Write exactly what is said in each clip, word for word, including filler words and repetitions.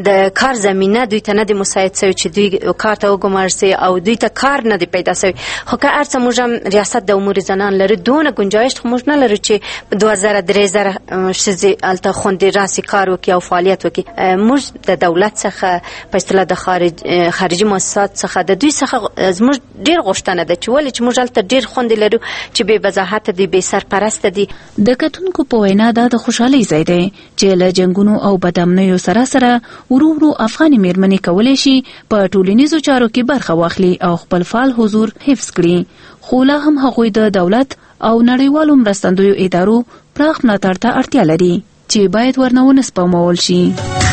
د کار زمینه دوی ته نه دی مساعد شوی چې دوی کار ته وګمارسي او دوی ته کار نه دی پیدا شوی. خو که هر څه موږ هم ریاست د امور زنان لري دونه گنجایش خو موږ نه لرو چې دوه زره درې زره ښځې هلته خوندې راسي کار وکړي او فعالیت وکړي. موږ د دولت څخه په اصطلاح د خارج خارجي مؤسسات څخه د دوی څخه زموږ ډېر غوښتنه ده چې ولې چې موږ هلته ډېر خوندې لرو چې بې وضاحته دي، بې سرپرسته دي. د کتونکو په وینا دا د خوشحالۍ ځای دی چې له جنګونو او بدامنیو سره سره ورو ورو افغاني میرمنې کولی شي په ټولنیزو چارو کې برخه واخلي او خپل فعال حضور حفظ کړي. خو لا هم هغوی د دولت او نړیوالو مرستندویو ادارو پراخ ملاتړ ته اړتیا لري چې باید ورنه ونه سپمول شي.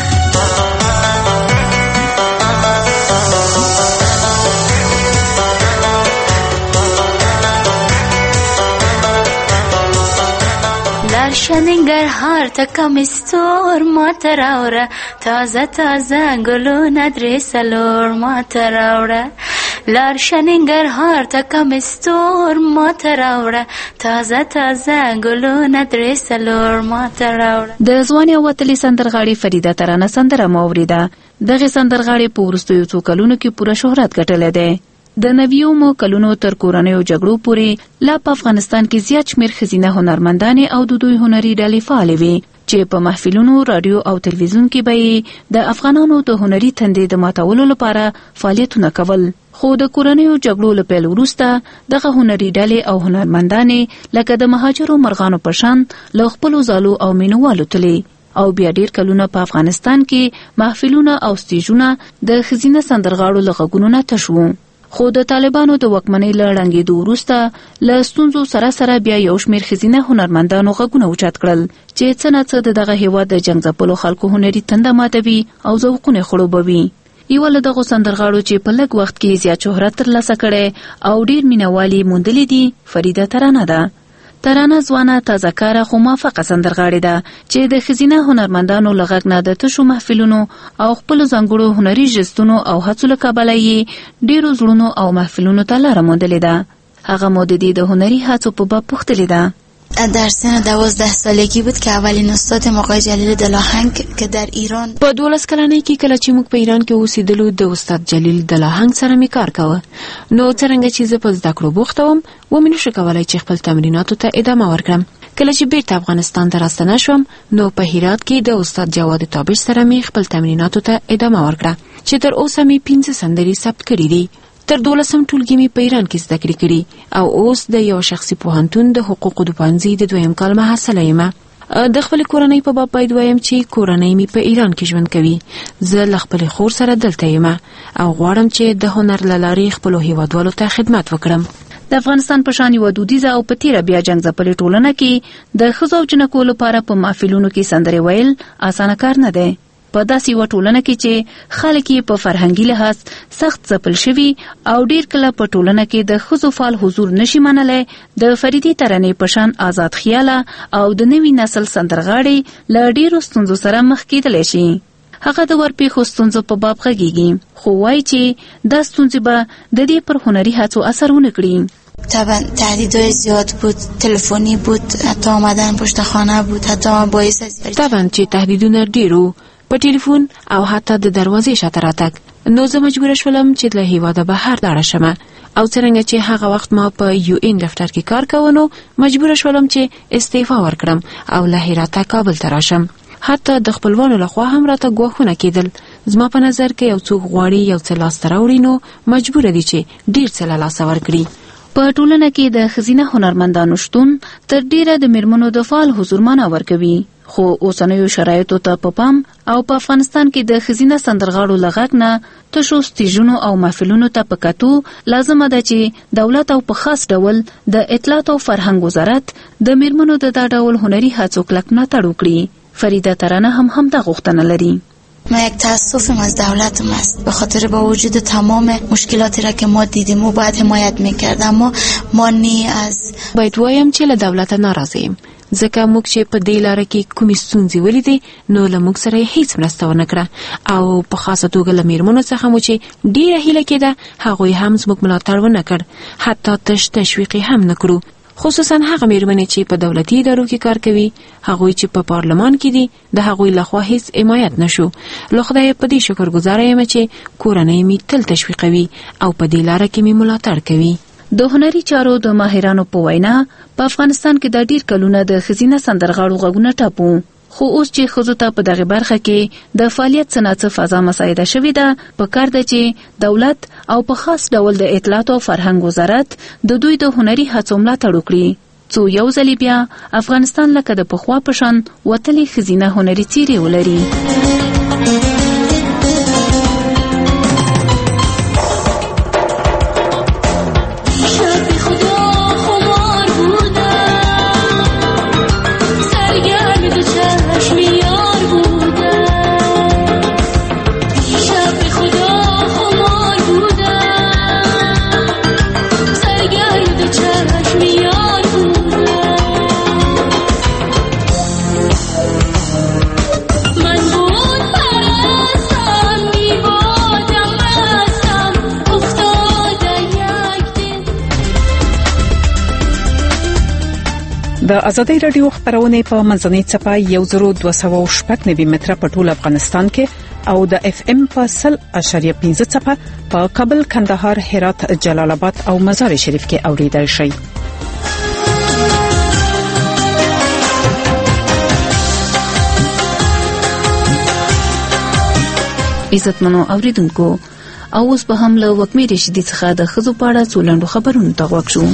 شننگرهار تا کمستور ما تراوره تازه تازه گلونه درې سلور ما تراوره لار شننگرهار تا کمستور ما تراوره تازه تازه گلونه درې سلور ما تراوره. د ځواني او وتلي سندرغاړي فریده ترانه سندره مو اوریده. دغه سندرغاړي په وروستیو څو کلونو کې پوره شهرت ګټلی دی. د نویومو کلونو تر کورنیو جګړو پورې لا په افغانستان کې زیات شمېر ښځینه هنرمندانې او د دوی هنري ډلې فعالې وې چې په محفلونو، راډیو او تلویزیون کې به یې د افغانانو د هنري تندې د ماتولو لپاره فعالیتونه کول. خو د کورنیو جګړو له پیل وروسته دغه هنري ډلې او هنرمندانې لکه د مهاجرو مرغانو په شان له خپلو ځالو او مینوالو تلې او بیا ډیر کلونه په افغانستان کې محفلونه او سټیجونه د ښځینه سندرغاړو له غږونو نه تش وو. خو د طالبانو د واکمنۍ له ړنګېدو وروسته له ستونزو سره سره بیا یو شمېر ښځینه هنرمندانو غږونه اوچت کړل چې څه نه څه د دغه هېواد د جنګ ځپلو خلکو هنري تنده ماتوي او ذوقونه خړوبوي. یوه له دغو سندرغاړو چې په لږ وخت کې زیات شهرت ترلاسه کړی او ډیر مینوالي موندلي دي فریده ترانه ده. ترانه ځوانه تازه کاره خو موافقه سندرغاړې ده چې د ښځینه هنرمندانو له غږ نه د تشو محفلونو او خپلو ځانګړو هنري جستونو او هڅو له کبله یې ډیرو زړونو او محفلونو ته لاره موندلې ده. هغه مو د دې د هنري هڅو په باب پوښتلې ده. در سن دوازده سالگی بود که اولین استاد آقای جلیل دلاهنگ که در ایران په دولس کلنۍ کې کله چې موږ په ایران کې اوسېدلو د استاد جلیل دلاهنگ سره می کار کاوه. نو څرنګه چې زه په زده کړو بوخته وم ومې نشو کولی چې خپل تمریناتو ته ادامه ورکړم. کله چې بیرته افغانستان ته راستنه شوم نو په هرات کې د استاد جواد تابش سره می خپل تمریناتو ته ادامه ورکړه چې تر اوسه می پنځه سندرې ثبت کړي دي. تر دولسم ټولګي می په ایران کې زده کړې کړي او اوس د یو شخصي پوهنتون د حقوقو د پوهنځي د دویم کال محصله یم. د خپل کورنۍ په باب باید وایم چې کورنۍ می په ایران کې ژوند کوي. زه له خپل خور سره دلته یم او غواړم چې د هنر له لارې خپلو هیوادوالو ته خدمت وکړم. د افغانستان په شان یوه دودیزه او په تیره بیا جنګ ځپلې ټولنه کې د ښځو او جنکو لپاره په محفلونو کې سندرې ویل اسانه کار نه دی. په داسې یوه ټولنه کې چې خلک یې په فرهنګي لحاظ سخت ځپل شوي او ډیر کله په ټولنه کې د ښځو فعال حضور نشي منلی، د فریدي ترانې په شان آزاد خیاله او د نوي نسل سندرغاړي له ډیرو ستونزو سره مخ کیدلی شي. هغه د ورپېښو ستونزو په باب غږیږي خو وایي چې دا ستونزې به د دې پر هنري هڅو اثر ونه کړي. طبعا تهدیدهای زیاد بود، تلفنی بود، حتی آمدن پشت خانه بود، حتی باعث طبعا چې تهدیدونه ډیرو په ټلیفون او حتی د دروازې شاته راتګ. نو زه مجبوره شولم چې له هیواده بهر لاړه شم او څرنګه چې هغه وخت ما په یو این دفتر کې کار کوه نو مجبوره شولم چې استعفا ورکړم او له هراته کابل ته راشم. حتی د خپلوانو لخوا هم راته ګواښونه کېدل. زما په نظر کې یو څوک غواړي یو څه لاسته راوړي نو مجبوره دي چې ډیر څه له لاسه ورکړي. په ټولنه کې د ښځینه هنرمندانو شتون تر ډیره د میرمنو د فعال حضور معنا ورکوي. خو اوسنیو شرایطو ته په پام او په افغانستان کې د ښځینه سندرغاړو له غږ نه تشو سټیجونو او محفلونو ته په کتو لازمه ده چې دولت او په خاص ډول د اطلاعات او فرهنګ وزارت د میرمنو د دا ډول هنري هڅو کلک ملاتړ وکړي. فریده ترانه هم همدا غوښتنه لري. ما یک تاسفم از دولتم است به خاطر با وجود تمام مشکلاتی را که ما دیدیم و باید حمایت میکرد اما ما نی از باید وایم چې له دولت ناراضه یم ځکه موږ چې په دې لاره کې کومې ستونزې ولیدې نو له موږ سره یې هیڅ مرسته ونه کړه او په خاصه توګه له میرمنو څخه مو چې ډیره هیله کېده هغوی هم زموږ ملاتړ ونه کړ، حتی تش تشویق هم نه کړو. خصوصا هغه میرمنې چې په دولتي ادارو کې کار کوي، هغوی چې په پارلمان کې دي، د هغوی لخوا هیڅ حمایت نشو. له خدای په دې شکرګزار یم چې کورنۍ می تل تشویقوي او په دې لاره کې می ملاتړ کوي. د هنري چارو د ماهرانو په وینا په افغانستان کې د ډیر کلونه د ښځینه سندرغاړو غږونه ټاپو، خو اوس چې ښځو ته په دغه برخه کې د فعالیت څه فضا مساعده شوې ده، په کار ده چې دولت او په خاص ډول د اطلاعات او فرهنګ وزارت د دوی د هنري هڅو ملاتړ وکړي، څو یو ځل بیا افغانستان لکه د پخوا په شان وتلې ښځینه هنري څیرې ولري. د ازادي رادیو خبرونه په منځنۍ چپه یو زرو دوه سوه شپږ نوي متره په ټول افغانستان کې او د اف ام په سل اشاریه پنځه چپه په کابل، کندهار، هرات، جلال آباد او مزار شریف کې اوریدل شي. عزتمنو اوریدونکو، اوس به هم له وکمې رشیدي څخه د ښځو په اړه څو لنډو خبرونو ته غوږ شو.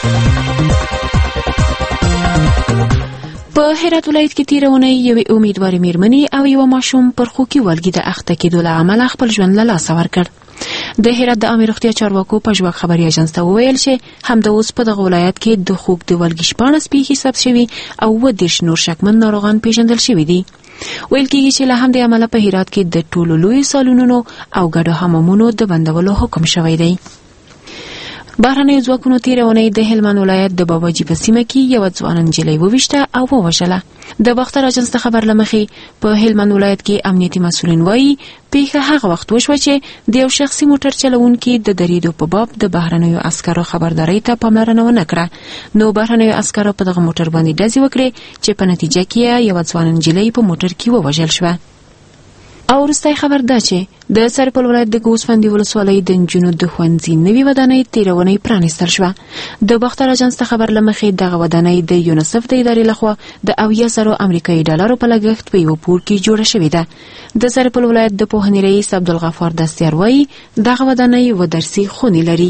په هرات ولایت کې تیرونه یوې امیدوارې میرمنې او یو ماشوم پر خوکي والګي د اخته کېدو له امله خپل ژوند له لاسه ورکړ. د هرات د عامه روغتیا چارواکو په ژوند خبري اژانس ته وویل چې همدا اوس په دغه ولایت کې د خوک د والګي شپاړس پیښې ثبت شوي او اووه دېرش نور شکمن ناروغان پیژندل شوي دي. ویل کېږي چې له همدې امله په هرات کې د ټولو لوی سالونونو او ګډو حمامونو د بندولو حکم شوی دی. بهرنیو ځواکونو تیرونه د هلمند ولایت د باباجي په سیمه کې یو ځوان نجلۍ وویشته او ووژله. د باختر اجنس خبر لمخې په هلمند ولایت کې امنیتي مسؤلین وایي پیښه هغه وخت وشوه چې د یو شخصي موټر چلوونکي د دریدو په باب د بهرنیو عسکرو خبرداري ته پاملرنه ونه کړه، نو بهرنیو عسکرو په دغه موټر باندې ډزې وکړې چې په نتیجه کې یو ځوان نجلۍ په موټر کې ووژل شوه. او وروستی خبر دا چې د سرپل ولایت د ګوسفندي ولسوالۍ د نجونو د ښوونځي نوې ودانۍ تیرونې پرانیستل شوه. د باختر اجنس خبر لمخې دغه ودانۍ د یونیسف د ادارې لخوا د اویا زرو امریکایي ډالرو په لګښت په یو پور کې جوړه شوې ده. د سرپل ولایت د پوهنې رئیس عبدالغفار دستیار وایي دغه ودانۍ و درسي خونې لري.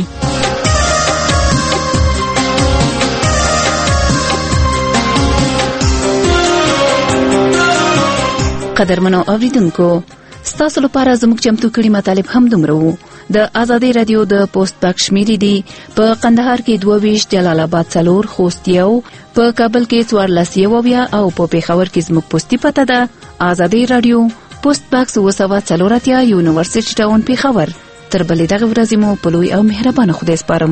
قدرمنو اوریدونکو، ستاسو لپاره زموږ چمتو کړي مطالب هم دومره وو. د ازادي رادیو د پوسټ باکس شمیرې دي په قندهار کې دوه ویشت، جلال آباد څلور، خوست یو، په کابل کې څوارلس یوویا او په پېښور کې زموږ پوسټي پته ده ازادي رادیو پوسټ باکس اوه سوه څلور اتیا، یونیورسيټي ټاون پېښور. تر بلې دغه ورځې مو په لوی او مهربانه خدای سپارم.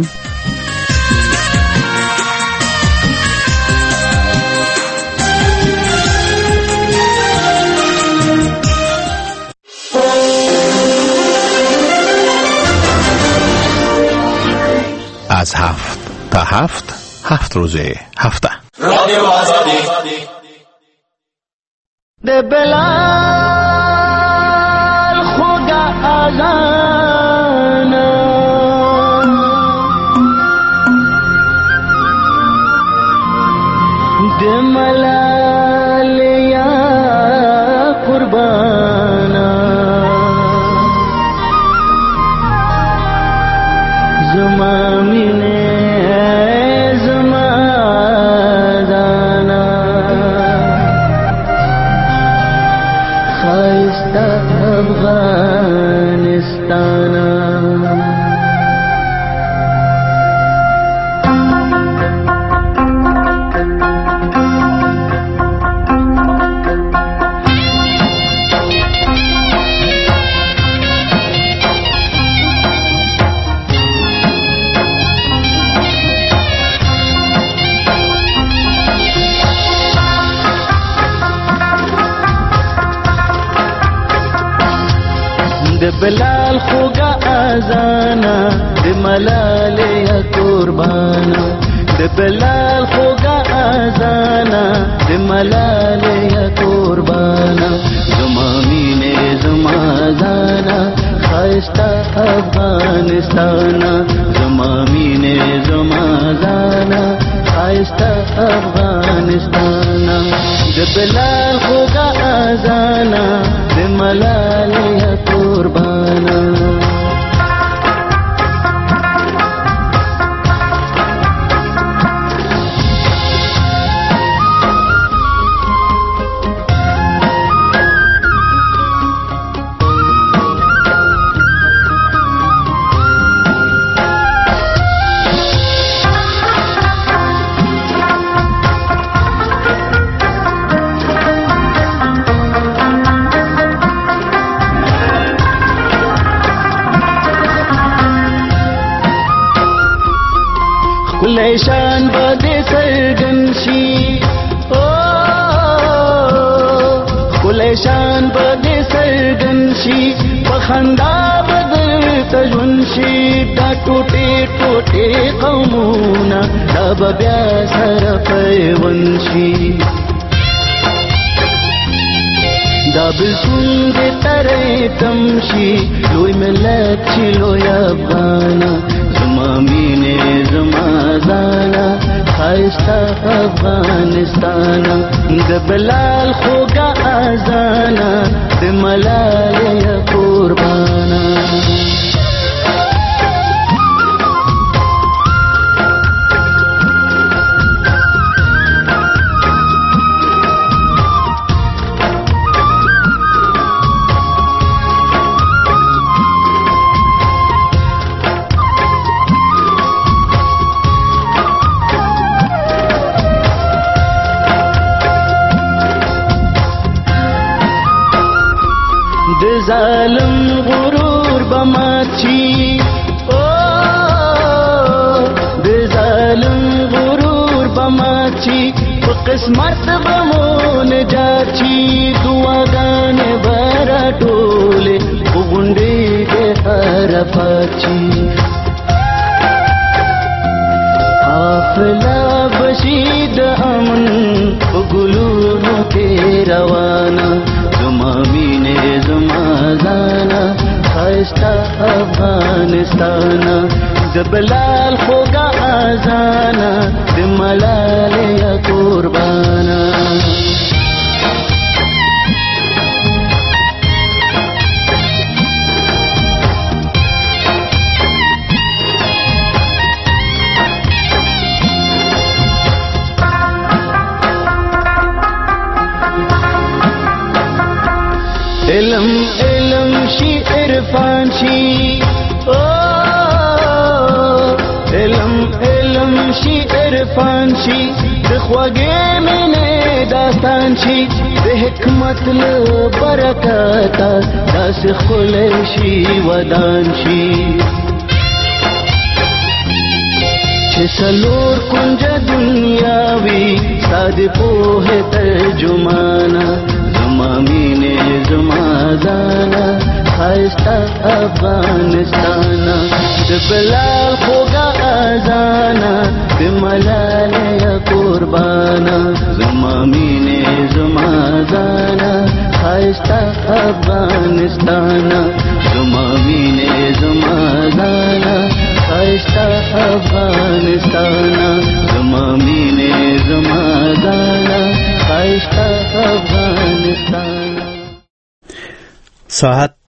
از هفت تا هفت هفت روزه هفته رادیو آزادی ده بلال خدا آزان ده ملال یا قربانا زمامینه زمادانا خایسته افغانستانا بلال خوگا آزانا دی ملال یا قربانا د بلال خوږه اذانا د ملالۍ قربانا زما مینې زما ځانا ښایسته افغانستانا زما مینې زما ځانا ښایسته افغانستانا د بلال خوږه اذانا د ملالۍ قربانا لیشان بده سرگن شي او کلیشان بده سرگن شي بخندا بدر تجون شي دا ټوټه ټوټه قومونه دا بیا سره پیون شي دا بلسون دې ترې تمشي لوی ملت چې لوی افغانا زما مینې زما ځانا ښایسته افغانستانا د بلال خوږه اذانا د ملالۍ قربانا ظالم غرور بماچی او د ظالم غرور بماچی په قسمت بمون جاچی دعاګانې برا ټولې غونډې د عرفاچی حافظه بشید امن ګلونو کې روانه زما مینې زما ځانا ښایسته افغانستانا د بلال خوږه اذانا د ملالۍ قربانا علم علم شي عرفان شي او علم علم شي عرفان شي د خوږې مینې داستان شي د حکمت له برکته داسې ښکلی شي ودان شي چې څلور کنجه دنیا وي ستا د پوهې ترجمانه زما مینې زما ځانا ښایسته افغانستانا د بلال خوږه اذانا د ملالۍ قربانا زما مینې زما ځانا ښایسته افغانستانا زما مینې زما ځانا ښایسته افغانستانا زما مینې زما ځانا ښایسته افغانستان. ساعت